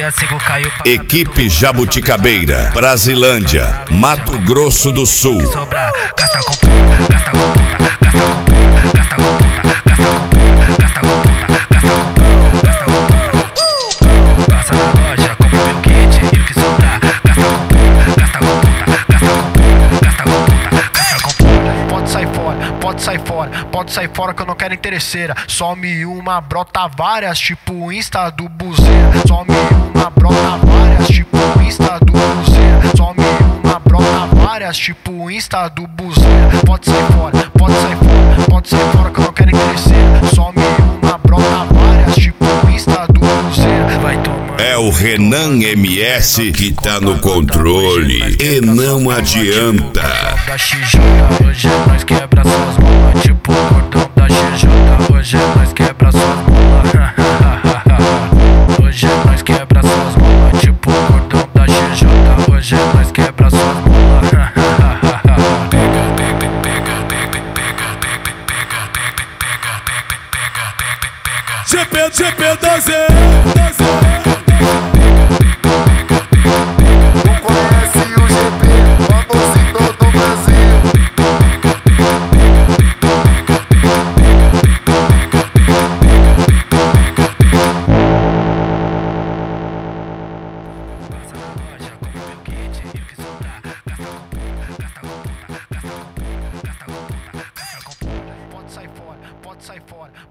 65 caiu pra Equipe Jabuticabeira, Brasilândia, Mato Grosso do Sul. sobrar. Gasta com puta, gasta com puta, gasta com puta, gasta com puta, gasta com puta, gasta com puta, gasta com puta. Passa na loja, compra meu kit e o que sobrar. Gasta com puta, gasta com puta, gasta com puta, gasta com puta, gasta com puta. Pode sair fora, pode sair fora, pode sair fora que eu não quero interesseira. Some uma, brota várias, tipo Insta do buzeira. Some uma, brota várias, tipo Insta do buzeira. Some uma, brota várias, tipo Insta do buzeira. Pode sair fora, pode sair fora, pode sair fora que eu não quero interesseira. Some uma, brota várias, tipo Insta do buzeira. Vai tomar. É o Renan MS que tá no controle e não adianta. Da XJ, hoje